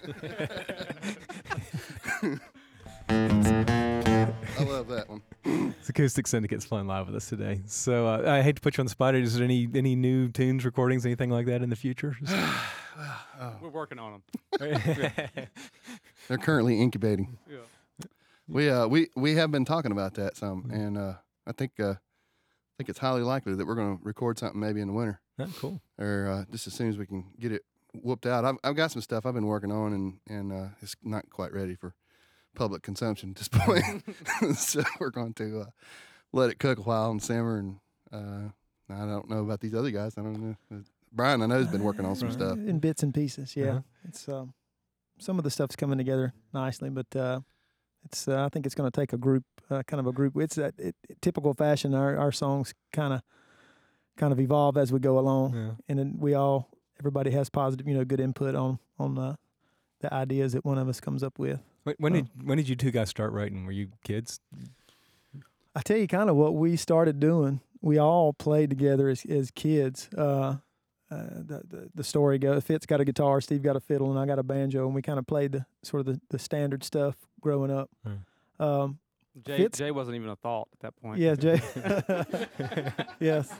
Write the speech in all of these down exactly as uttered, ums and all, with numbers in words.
I love that one. It's Acoustic Syndicate's playing live with us today. So uh, I hate to put you on the spot. Is there any any new tunes, recordings, anything like that in the future? Oh. We're working on them. They're currently incubating. Yeah. We uh we we have been talking about that some, Mm-hmm. and uh, I think uh, I think it's highly likely that we're going to record something maybe in the winter, Oh, cool. or uh, just as soon as we can get it whooped out. I've I've got some stuff I've been working on, and and uh, it's not quite ready for public consumption at this point. So we're going to uh, let it cook a while and simmer. And uh, I don't know about these other guys. I don't know. Brian, I know, has been working on some Right. stuff. in bits and pieces. Yeah, Uh-huh. it's um, some of the stuff's coming together nicely, but uh, it's uh, I think it's going to take a group, uh, kind of a group. It's that it, it, typical fashion. Our our songs kind of kind of evolve as we go along, Yeah. and then we all everybody has positive, you know, good input on on the the ideas that one of us comes up with. When, when Oh. did when did you two guys start writing? Were you kids? I tell you, kind of what we started doing. We all played together as as kids. Uh, uh, the, the the story goes: Fitz got a guitar, Steve got a fiddle, and I got a banjo, and we kind of played the sort of the, the standard stuff growing up. Hmm. Um, Jay, Fitz- Jay wasn't even a thought at that point. yeah, Jay. Yes.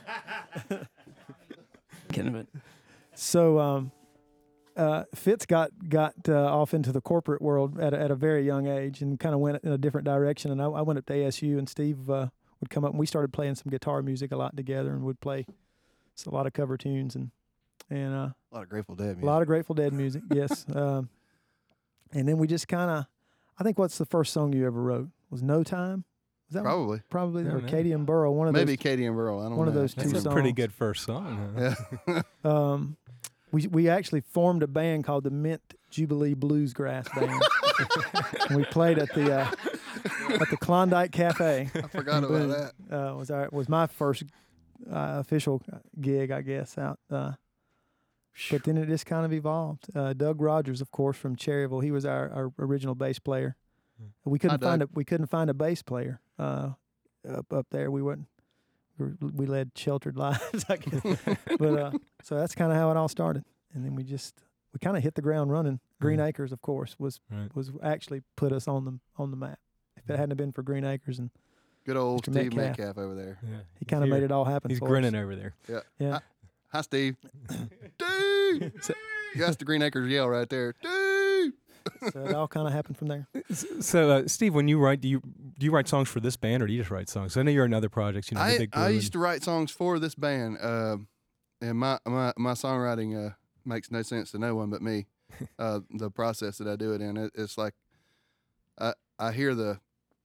Kidding it. So um, uh, Fitz got got uh, off into the corporate world at a, at a very young age, and kind of went in a different direction. And I, I went up to A S U, and Steve uh, would come up, and we started playing some guitar music a lot together, and would play s- a lot of cover tunes and and uh, A lot of Grateful Dead music. a lot of Grateful Dead music. Yes. Um, and then we just kind of, I think, what's the first song you ever wrote? Was No Time? Was that one? Probably. Probably, Yeah, or man. Katie and Burrow? One of Maybe those. Katie and Burrow. I don't one of know. those That's two a pretty songs. good first song. Huh? Yeah. Um, we we actually formed a band called the Mint Jubilee Bluesgrass Band. And we played at the uh, at the Klondike Cafe. I forgot in about Boone. that. Uh, was our was my first uh, official gig, I guess. Out, uh, but then it just kind of evolved. Uh, Doug Rogers, of course, from Cherryville, he was our, our original bass player. We couldn't Hi, find a Doug. we couldn't find a bass player uh, up up there. We wouldn't. We, were, we led sheltered lives, I guess. But uh, so that's kind of how it all started, and then we just we kind of hit the ground running. Green Mhm. Acres, of course, was Right. was actually put us on the on the map. If it hadn't have been for Green Acres, and Good old Mister Steve Metcalf. Metcalf over there. Yeah. he kind of made it all happen. He's for grinning us. over there. Yeah. Hi, Steve. Dude! So, That's the Green Acres yell right there. Dude! so it all kind of happened from there. So, uh, Steve, when you write, do you do you write songs for this band, or do you just write songs? I know you're in other projects. You know, the I, Big I Blue used to write songs for this band, uh, and my, my, my songwriting uh, makes no sense to no one but me. Uh, the process that I do it in, it, it's like I I hear the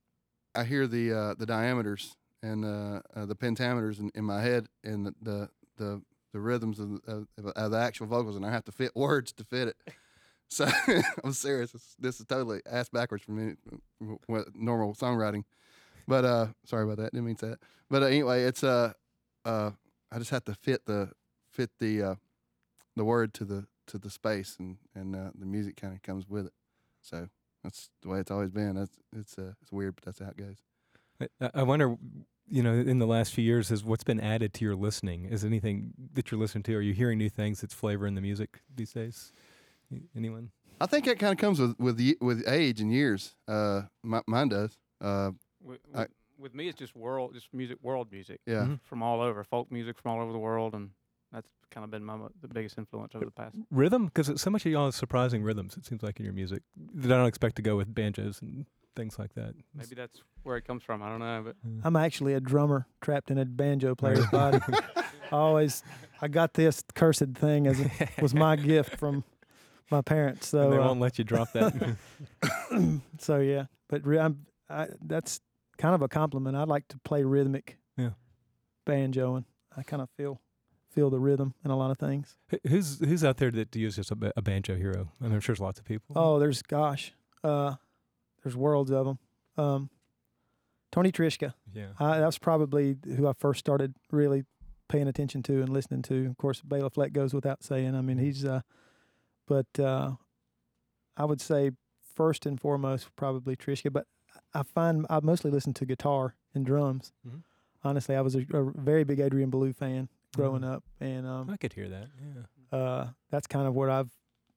I hear the uh, the diameters and uh, uh, the pentameters in, in my head, and the the the, the rhythms of, of, of the actual vocals, and I have to fit words to fit it. So I'm serious. This, this is totally ass backwards for me, what normal songwriting. But uh, sorry about that. Didn't mean to say that. But uh, anyway, it's uh, uh, I just have to fit the fit the uh, the word to the to the space, and and uh, the music kind of comes with it. So that's the way it's always been. That's it's uh, it's weird, but that's how it goes. I, I wonder, you know, in the last few years, is what's been added to your listening? Is anything that you're listening to? Are you hearing new things that's flavoring the music these days? Y- Anyone? I think that kind of comes with with ye- with age and years. Uh, my, mine does. Uh, With, I- with, with me, it's just world, just music, world music yeah. Mhm. from all over, folk music from all over the world, and that's kind of been my mo- the biggest influence over the past. Rhythm? Because so much of y'all have surprising rhythms, it seems like, in your music that I don't expect to go with banjos and things like that. Maybe that's where it comes from. I don't know, but I'm actually a drummer trapped in a banjo player's body. I always, I got this cursed thing as a, was my gift from my parents. And So, they uh, won't let you drop that. so yeah. But re- I'm, I, that's kind of a compliment. I like to play rhythmic Yeah. banjo, and I kind of feel feel the rhythm in a lot of things. Wh- who's who's out there that uses a, ba- a banjo hero? I mean, I'm sure there's lots of people. Oh, there's gosh, uh, there's worlds of them. Um, Tony Trishka. yeah. I, that was probably who I first started really paying attention to and listening to. Of course, Bela Fleck goes without saying. I mean, he's, uh, but uh, I would say first and foremost probably Trishka. But I find I mostly listen to guitar and drums. Mhm. Honestly, I was a, a very big Adrian Belew fan growing Mhm. up, and um, I could hear that. Yeah. uh, that's kind of where I've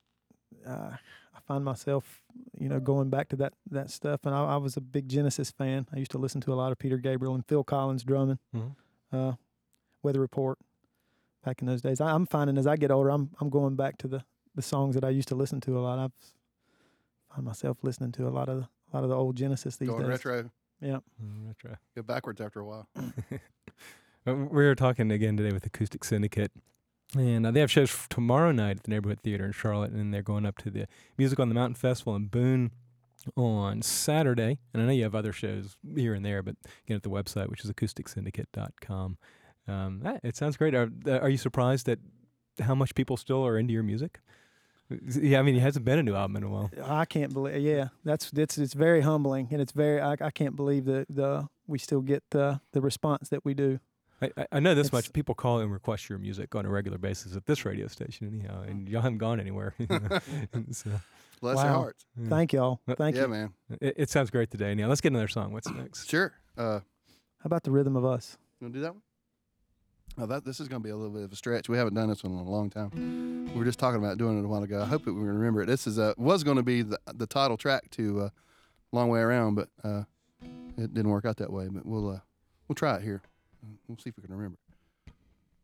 uh, I find myself, you know, going back to that that stuff. And I, I was a big Genesis fan. I used to listen to a lot of Peter Gabriel and Phil Collins drumming, Mm-hmm. uh, Weather Report. Back in those days, I, I'm finding as I get older, I'm I'm going back to the, the songs that I used to listen to a lot. I find myself listening to a lot of the, a lot of the old Genesis these Going days. retro. Yeah. Mm, retro. Go backwards after a while. Uh, We were talking again today with Acoustic Syndicate, and uh, they have shows f- tomorrow night at the Neighborhood Theater in Charlotte, and they're going up to the Music on the Mountain Festival in Boone on Saturday. And I know you have other shows here and there, but again at the website, which is acoustic syndicate dot com. Um, ah, it sounds great. Are, uh, are you surprised at how much people still are into your music? Yeah, I mean, it hasn't been a new album in a while. I can't believe. Yeah, that's that's it's very humbling, and it's very. I, I can't believe that the we still get the the response that we do. I, I- I know this It's- much. People call and request your music on a regular basis at this radio station, anyhow, and y'all haven't gone anywhere. you know. so, Bless Wow. your hearts. yeah. Thank y'all. Uh, Thank yeah, you. man. It, it sounds great today. Now let's get another song. What's next? Sure. Uh, How about the Rhythm of Us? you want to do that one? Oh, that this is going to be a little bit of a stretch. We haven't done this one in a long time. We were just talking about doing it a while ago. I hope that we remember it. This is uh, was going to be the the title track to uh, "Long Way Around," but uh, it didn't work out that way. But we'll uh, we'll try it here. We'll see if we can remember it.